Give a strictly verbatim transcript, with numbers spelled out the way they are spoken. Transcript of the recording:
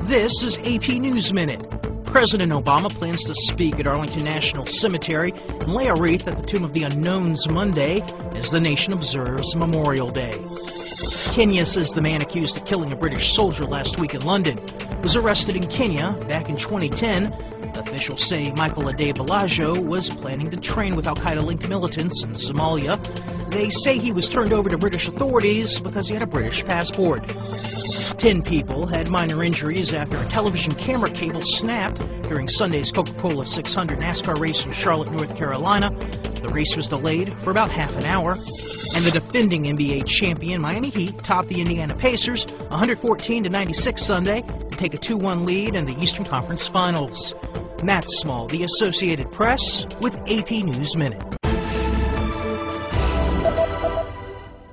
This is A P News Minute. President Obama plans to speak at Arlington National Cemetery and lay a wreath at the Tomb of the Unknowns Monday as the nation observes Memorial Day. Kenya says the man accused of killing a British soldier last week in London was arrested in Kenya back in twenty ten. Officials say Michael Adebolajo was planning to train with al-Qaeda-linked militants in Somalia. They say he was turned over to British authorities because he had a British passport. Ten people had minor injuries after a television camera cable snapped during Sunday's Coca-Cola six hundred NASCAR race in Charlotte, North Carolina. The race was delayed for about half an hour. And the defending N B A champion Miami Heat topped the Indiana Pacers one fourteen to ninety-six Sunday to take a two one lead in the Eastern Conference Finals. Matt Small, The Associated Press, with A P News Minute.